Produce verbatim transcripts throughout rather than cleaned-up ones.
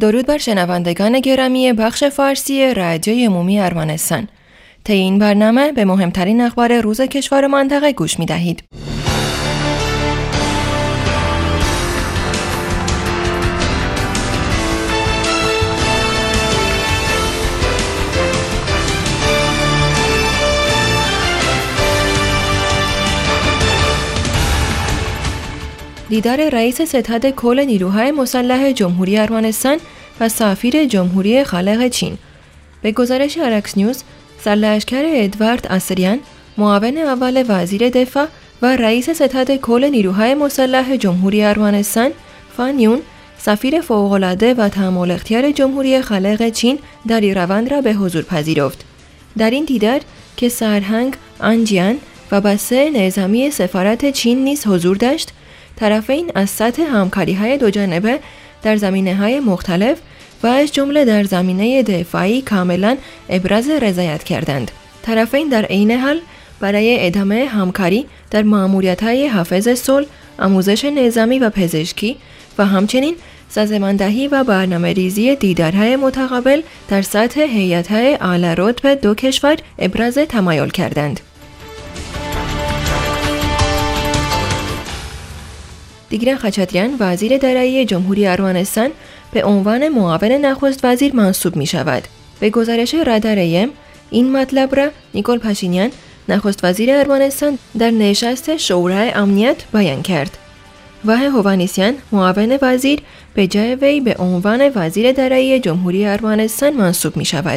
درود بر شنوندگان گرامی بخش فارسی رادیوی عمومی ارمنستان. طی این برنامه به مهمترین اخبار روز کشور و منطقه گوش می دهید. دیدار رئیس ستاد کل نیروهای مسلح جمهوری ارمنستان و سفیر جمهوری خالق چین. به گزارش آرکس نیوز، سرلشکر ادوارد اسریان، معاون اول وزیر دفاع و رئیس ستاد کل نیروهای مسلح جمهوری ارمنستان، فان یون، سفیر فوق‌العاده و تأمل اختیار جمهوری خالق چین در ایروان را به حضور پذیرفت. در این دیدار که سرهنگ آنجیان و بسته نظامی سفارت چین نیز حضور داشت، طرفین از سطح همکاری‌های دوجانبه در زمینه‌های مختلف و از جمله در زمینه دفاعی کاملاً ابراز رضایت کردند. طرفین در عین حال برای ادامه همکاری در مأموریت‌های حافظ صلح، آموزش نظامی و پزشکی و همچنین سازماندهی و برنامه‌ریزی دیدارهای متقابل در سطح هیئت‌های اعلی رتبه دو کشور ابراز تمایل کردند. دیگران خاچاتریان، وزیر دارایی جمهوری ارمنستان، به عنوان معاون نخست وزیر منصوب می شود. به گزارش رادارایم، این مطلب را نیکول پاشینیان، نخست وزیر ارمنستان، در نشست شورای امنیت بیان کرد. واه هوانیسیان، معاون وزیر، به جای وی به عنوان وزیر دارایی جمهوری ارمنستان منصوب می شود.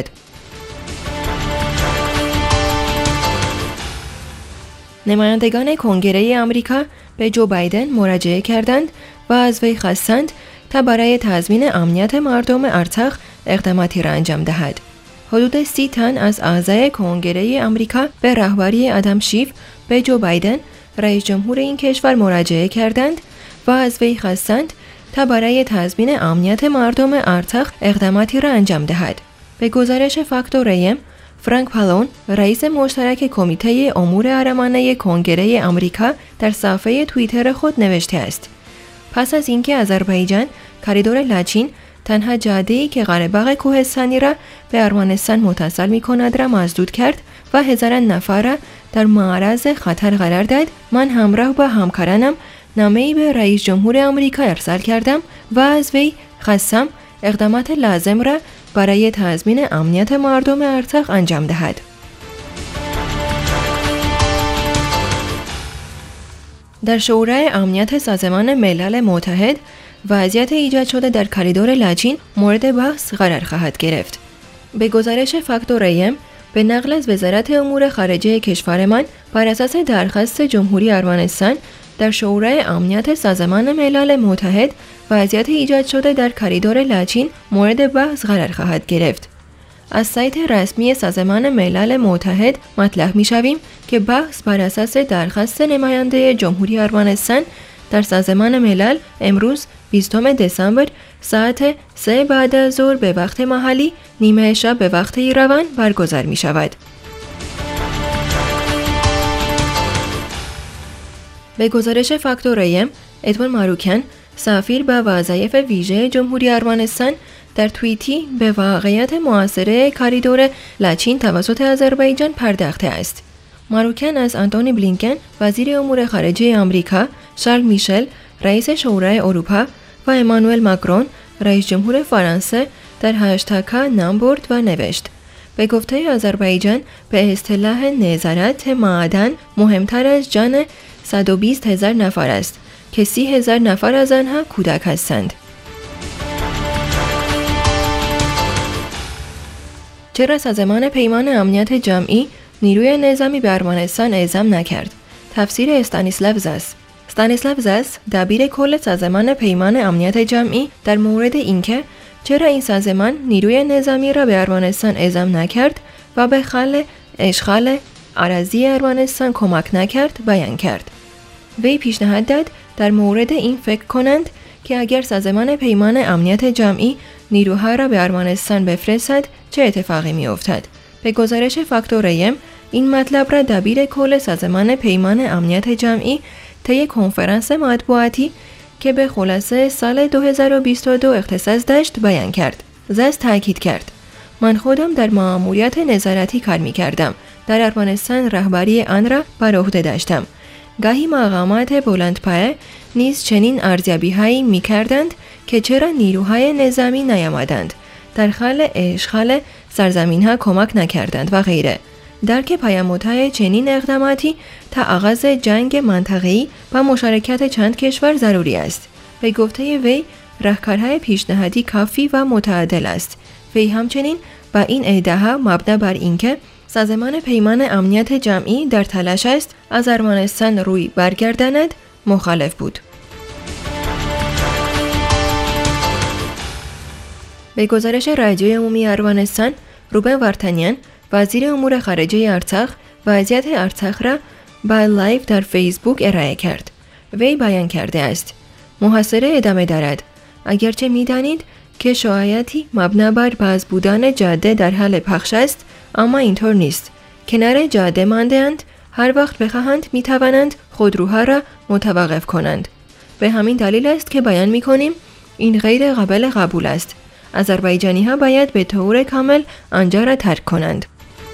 نمایندگان کنگره آمریکا به جو بایدن مراجعه کردند و از وی خواستند تا برای تضمین امنیت مردم ارتش اقداماتی را انجام دهد. حدود سی تن از اعضای کنگره آمریکا به رهبری آدام شیف به جو بایدن، رئیس جمهور این کشور مراجعه کردند و از وی خواستند تا برای تضمین امنیت مردم ارتش اقداماتی را انجام دهد. به گزارش فاکتوریم، فرانک پالون، رئیس مشترک کمیته امور ارامنه کنگره آمریکا، در صفحه توییتر خود نوشته است: پس از اینکه آذربایجان کریدور لاچین، تنها جاده‌ای که قره‌باغ کوهستانی را به ارمنستان متصل می‌کند را مسدود کرد و هزاران نفر را در معرض خطر قرار داد، من همراه با همکارانم نامه‌ای به رئیس جمهور آمریکا ارسال کردم و از وی خواستم اقدامات لازم را برای تضمین امنیت مردم ارتش انجام دهد. در شورای امنیت سازمان ملل متحد، وضعیت ایجاد شده در کریدور لاچین مورد بحث قرار خواهد گرفت. به گزارش فاکتوریم، به نقل از وزارت امور خارجه کشورمان، بر اساس درخواست جمهوری ارمنستان، در شورای امنیت سازمان ملل متحد وضعیت ایجاد شده در کریدور لاچین مورد بحث قرار خواهد گرفت. از سایت رسمی سازمان ملل متحد مطلع می‌شویم که بحث بر اساس درخواست نماینده جمهوری ارمنستان در سازمان ملل امروز بیستم دسامبر ساعت سه بعد از ظهر به وقت محلی، نیمه شب به وقت ایروان برگزار می‌شود. به گزارش فاکتوریم، ادوان ماروکن، سفیر به وظایف ویژه جمهوری ارمنستان، در توییتی به واقعیت معاصره کریدور لاچین توسط آذربایجان پرداخته است. ماروکن از آنتونی بلینکن، وزیر امور خارجه آمریکا، شارل میشل، رئیس شورای اروپا و امانوئل ماکرون، رئیس جمهور فرانسه، در هشتگ‌ها نام برد و نوشت: به گفته آذربایجان، به اصطلاح نظارت معدن مهمتر از جان صد و بیست هزار نفر است که سی هزار نفر از آنها کودک هستند. چرا سازمان پیمان امنیت جمعی نیروی نظامی به ارمنستان اعزام نکرد؟ تفسیر استانیسلاو زاس. استانیسلاو زاس، دبیر کل سازمان پیمان امنیت جمعی، در مورد اینکه چرا این سازمان نیروی نظامی را به ارمنستان اعزام نکرد و به خلع اشغال اراضی ارمنستان کمک نکرد بیان کرد. وی پیشنهاد داد در مورد این فکر کنند که اگر سازمان پیمان امنیت جمعی نیروها را به ارمنستان بفرستد چه اتفاقی می افتد. به گزارش فاکتوریم، این مطلب را دبیر کل سازمان پیمان امنیت جمعی طی کنفرانس مطبوعاتی که به خلاصه سال دو هزار و بیست و دو اختصاص داشت بیان کرد. زس تاکید کرد: من خودم در مأموریت نظارتی کار می کردم. در ارمنستان رهبری آن را بر عهده داشتم. گاهی مقامات بلندپایه نیز چنین ارزیابی‌هایی می‌کردند که چرا نیروهای نظامی نیامدند، در حال اشغال سرزمین‌ها کمک نکردند و غیره. درک پیامدهای چنین اقداماتی تا آغاز جنگ منطقه‌ای و مشارکت چند کشور ضروری است. به گفته وی راهکارهای پیشنهادی کافی و متعادل است. وی همچنین با این ادعا مبنا بر اینکه سازمان پیمان امنیت جمعی در تلاش است از ارمنستان روی برگرداند مخالف بود. به گزارش رادیوی عمومی ارمنستان، روبن وارتانیان، وزیر امور خارجه ارتاخ، وضعیت ارتاخ را با لایو در فیسبوک ارائه کرد. وی بیان کرده است: محاصره ادامه دارد. اگرچه می‌دانید که شایعاتی مبنا بر باز بودن جاده در حال پخش است، اما اینطور نیست. کنار جاده مانده‌اند، هر وقت بخواهند می توانند خودروها را متوقف کنند. به همین دلیل است که بیان می کنیم این غیر قابل قبول است. آذربایجانی ها باید به طور کامل آنجا را ترک کنند.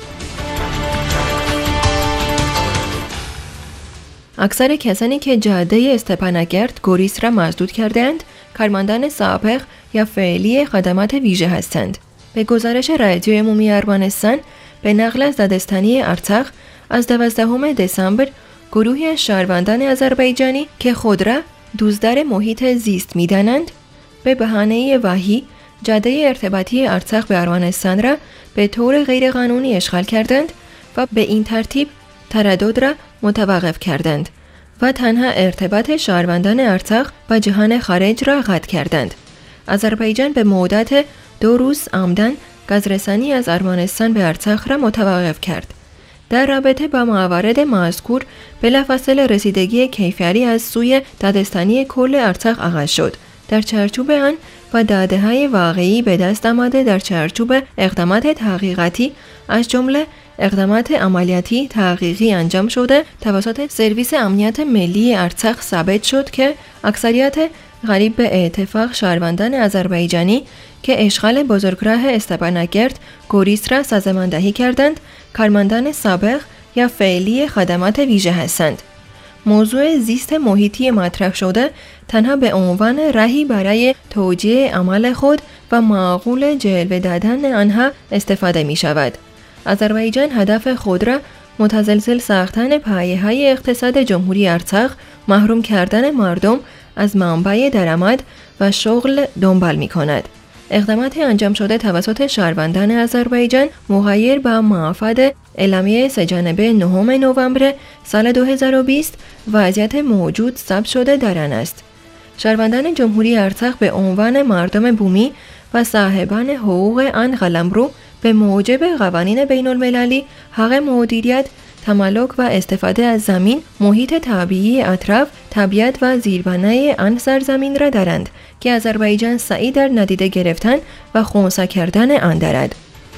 اکثر کسانی که جاده استپاناگرد گوریس را مسدود کردند، کارمندان سابق یا فعلی خدمات ویژه هستند. به گزارش رادیوی عمومی ارمنستان، به نقل از دادستانی ارتاخ، از دوازدهم دسامبر گروهی از شهروندان آذربایجانی که خود را دزدر محیط زیست می‌دانند، به بهانه وحی جاده ارتباطی ارتاخ به ارمنستان را به طور غیرقانونی اشغال کردند و به این ترتیب تردد را متوقف کردند و تنها ارتباط شهروندان ارتاخ با جهان خارج را قطع کردند. آذربایجان به مدت دو روز عمداً گازرسانی از ارمنستان به ارتاخ را متوقف کرد. در رابطه با موارد مذکور بلافاصله رسیدگی کیفری از سوی دادستانی کل ارتاخ آغاز شد. در چارچوب آن و داده‌های واقعی به دست آمده در چارچوب اقدامات تحقیقاتی از جمله اقدامات عملیاتی تحقیقی انجام شده توسط سرویس امنیت ملی ارتاخ ثابت شد که اکثریت قریب به اتفاق شهروندان آذربایجانی که اشغال بزرگراه استپاناگرد گوریس را سازماندهی کردند، کارمندان سابق یا فعلی خدمات ویژه هستند. موضوع زیست محیطی مطرح شده تنها به عنوان راهی برای توجیه عمل خود و معقول جلوه دادن آنها استفاده می شود. آذربایجان هدف خود را متزلزل ساختن پایه‌های اقتصاد جمهوری ارتاخ، محروم کردن مردم از منبع درآمد و شغل دنبال می کند. اقدامات انجام شده توسط شهروندان آذربایجان مغایر با موافقت اعلامیه سه‌جانبه نهم نوامبر سال دو هزار و بیست وضعیت موجود ثبت شده در آن است. شهروندان جمهوری ارتاخ به عنوان مردم بومی و صاحبان حقوق آن قلمرو به موجب قوانین بین المللی حق مدیریت، تملک و استفاده از زمین، محیط طبیعی اطراف، طبیعت و زیربنای آن سرزمین را دارند که آذربایجان سعی در نادیده گرفتن و خنثی کردن آن دارد.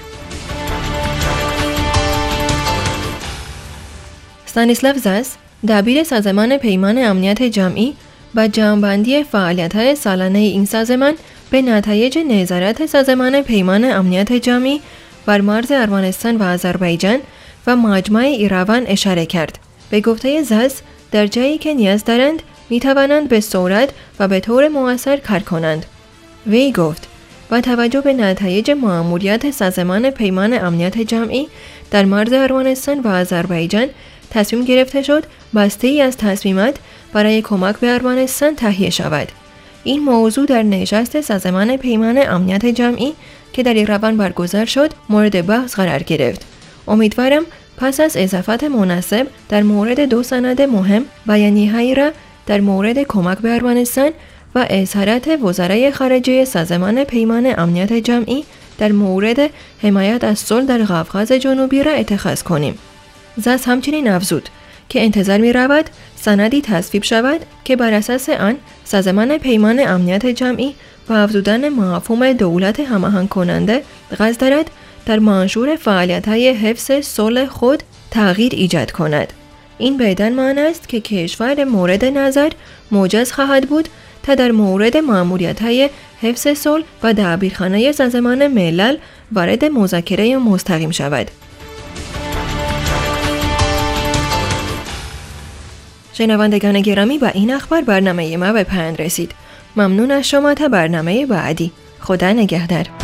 استانیسلاو زاس، دبیر سازمان پیمان امنیت جمعی، با جمع‌بندی فعالیت‌های سالانه این سازمان به نتایج نظارت سازمان پیمان امنیت جمعی بر مرز ارمنستان و آذربایجان و مجمع ایروان اشاره کرد. به گفته زاس، در جایی که نیاز دارند می توانند به سرعت و به طور مؤثر کار کنند. وی گفت با توجه به نتایج مأموریت سازمان پیمان امنیت جمعی در مرز ارمنستان و آذربایجان تصمیم گرفته شد بسته‌ای از تصمیمات برای کمک به ارمنستان تهیه شود. این موضوع در نشست سازمان پیمان امنیت جمعی که در ایروان برگزار شد مورد بحث قرار گرفت. امیدوارم پس از اضافات مناسب در مورد دو سند مهم بیانیه‌هایی را در مورد کمک به ارمنستان و اظهارات وزرای خارجه سازمان پیمان امنیت جمعی در مورد حمایت از صلح در قفقاز جنوبی را اتخاذ کنیم. زاس همچنین افزود که انتظار می رود سندی تصویب شود که بر اساس آن سازمان پیمان امنیت جمعی با افزودن مفهوم دولت هماهنگ کننده قصد دارد در منشور فعالیت‌های حفظ صلح خود تغییر ایجاد کند. این بدان معنی است که کشور مورد نظر موجز خواهد بود تا در مورد مأموریت‌های حفظ صلح و دبیرخانه سازمان ملل وارد مذاکره مستقیم شود. شنوندگان گرامی، با این اخبار برنامه ما به پایان رسید. ممنون از شما. تا برنامه بعدی. خدا نگهدار.